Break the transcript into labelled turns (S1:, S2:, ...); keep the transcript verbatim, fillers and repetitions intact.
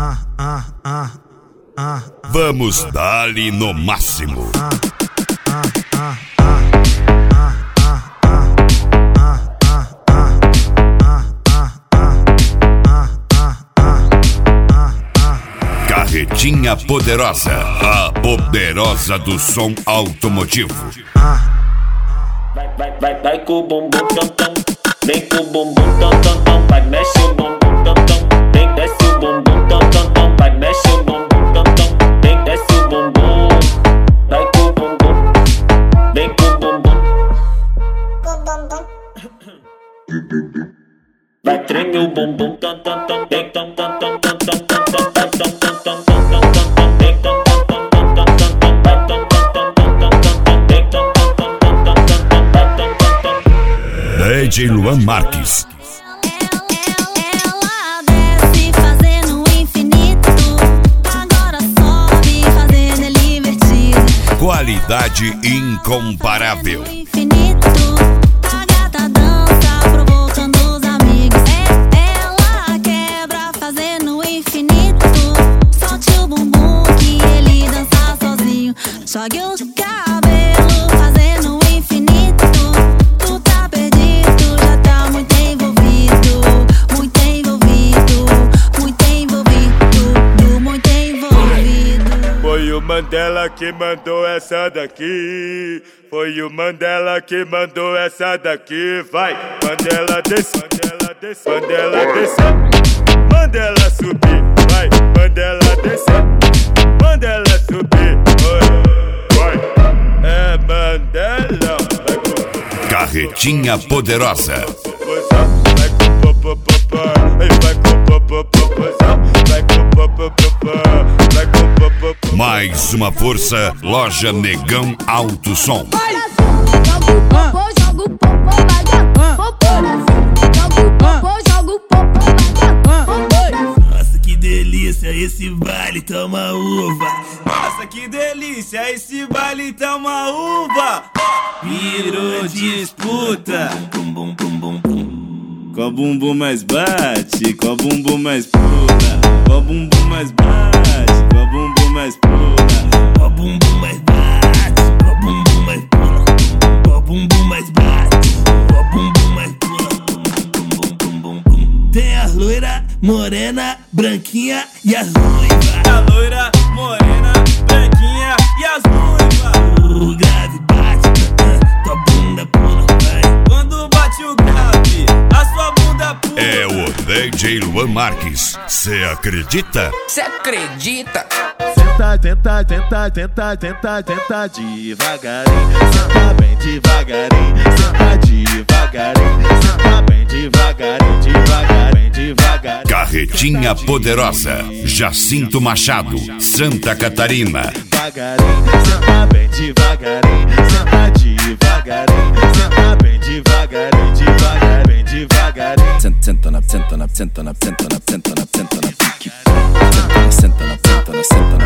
S1: Vamos dar-lhe no máximo. Carretinha Poderosa, a poderosa do som automotivo.
S2: Vai, vai, vai, vai com o bumbum tam tam, vem com o bumbum tam tam tam, vai mexe o bumbum tam tam, vem desce o bumbum tam tam tam, vai mexe o bumbum tam tam, vem desce o bumbum, vai com o bumbum, vem com o bumbum, vai treme o bumbum tam tam tam, vem tam tam tam tam tam tam tam tam tam tam tam tam tam, vem tam tam tam tam tam tam tam, vai tam tam tam tam tam tam, vem tam tam tam tam tam tam, vai tam tam tam.
S1: D J Luan Marques.
S3: Ela desce fazendo infinito, agora sobe fazendo ele invertido.
S1: Qualidade incomparável.
S3: Infinito, a gata dança provocando os amigos. É, ela quebra fazendo infinito. Solte o bumbum que ele dança sozinho. Jogue o cabelo fazendo infinito. Tu tá perdido, já tá muito envolvido. Muito envolvido, muito envolvido, muito envolvido.
S4: Foi o Mandela que mandou essa daqui. Foi o Mandela que mandou essa daqui. Vai, Mandela desce, Mandela desce, Mandela desce, Mandela subir. Vai, Mandela desce, Mandela subir. Vai, é Mandela.
S1: Carretinha Poderosa.
S4: Vai com popopopó, vai com popopopó, vai com popopopó, vai com popopopó.
S1: Mais uma força, Loja Negão Alto Som.
S5: Joga o popô, joga o popô, vai dar popô. Joga o popô, joga o popô, vai dar popô.
S6: Nossa, que delícia, esse baile toma uva. Nossa, que delícia, esse baile toma uva. Virou disputa. Bum, bum, bum, bum, bum. Qual bumbum mais bate? Qual bumbum mais pula? Qual bumbum mais bate? Qual bumbum mais pula? Qual bumbum mais bate? Qual bumbum mais pula? Qual bumbum mais bate? Qual bumbum mais pula? Bum, bum, bum, bum, bum. Tem a loira, morena, branquinha e as ruivas. A loira, morena, branquinha e as ruivas. O grave bate, uh, tua bunda pula, vai. Quando bate o grave, a sua bunda pula.
S1: É o D J Luan Marques. Cê acredita?
S7: Cê acredita?
S8: Tenta, tenta, tenta, tenta, tenta, tenta devagarinho. Senta bem devagarinho. Senta devagarinho. Senta bem devagarinho, devagarinho, devagarinho.
S1: Carretinha Poderosa, Jacinto Machado, Santa Catarina.
S8: Devagarinho, senta bem devagarinho. Senta devagarinho. Senta bem devagarinho, devagarinho, bem devagarinho.
S6: Senta na, senta na, senta na, senta na, senta na, senta na, pique. Senta na, senta na, senta na, senta